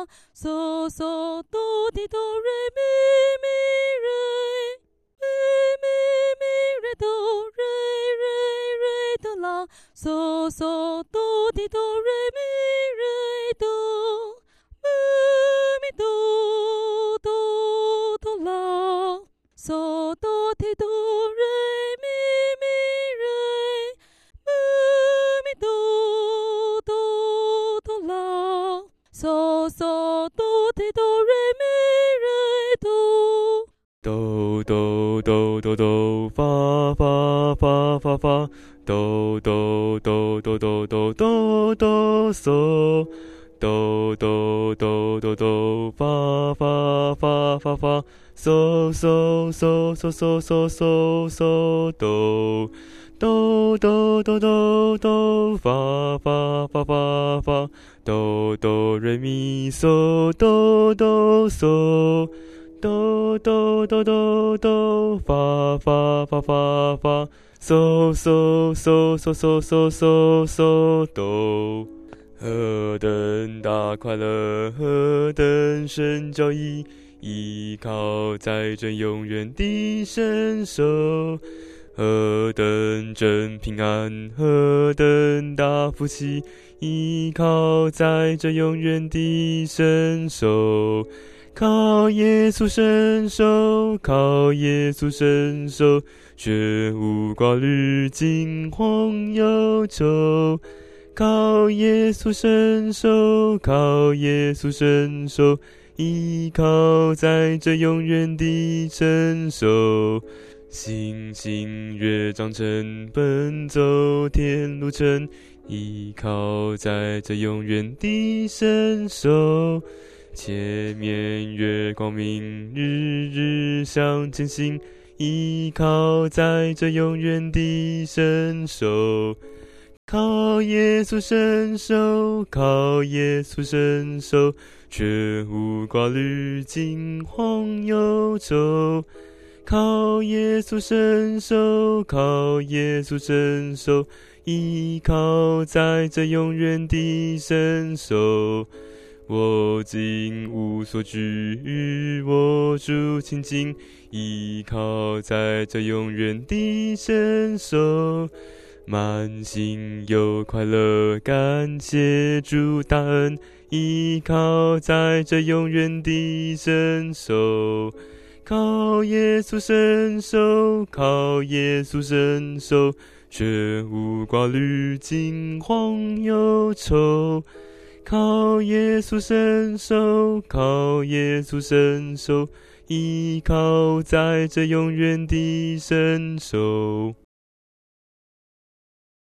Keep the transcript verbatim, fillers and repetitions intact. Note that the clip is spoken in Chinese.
嗦嗦哆地哆瑞咪咪瑞，咪咪咪瑞哆瑞瑞瑞哆啦，嗦嗦哆地哆瑞咪瑞哆，咪咪哆哆哆啦，嗦哆地哆瑞咪咪瑞，咪咪哆哆哆啦，嗦嗦哆地哆瑞咪瑞哆。 哆哆哆哆哆，发发发发发，哆哆哆哆哆哆哆哆嗦，哆哆哆哆哆，发发发发发，嗦嗦嗦嗦嗦嗦嗦嗦哆，哆哆哆哆哆，发发发发发，哆哆瑞咪嗦，哆哆嗦。哆哆哆哆哆，发发发发发，嗦嗦嗦嗦嗦嗦嗦嗦哆。何等大快乐，何等神交易，依靠在这永远的伸手。何等真平安，何等大福气，依靠在这永远的伸手。靠耶稣伸手，靠耶稣伸手，绝无挂虑，惊惶忧愁。靠耶稣伸手，靠耶稣伸手，依靠在这永远的伸手。星星月长成，奔走天路程，依靠在这永远的伸手。前面月光明，日日向前行，依靠在这永远的伸手。靠耶稣伸手，靠耶稣伸手，绝无挂虑，惊惶忧愁。靠耶稣伸手，靠耶稣伸手，依靠在这永远的伸手。我今无所惧，与我主亲近，依靠在这永远的伸手。满心有快乐，感谢主大恩，依靠在这永远的伸手。靠耶稣伸手，靠耶稣伸手，绝无挂虑，惊惶忧愁。靠耶稣伸手，靠耶稣伸手，依靠在这永远的伸手。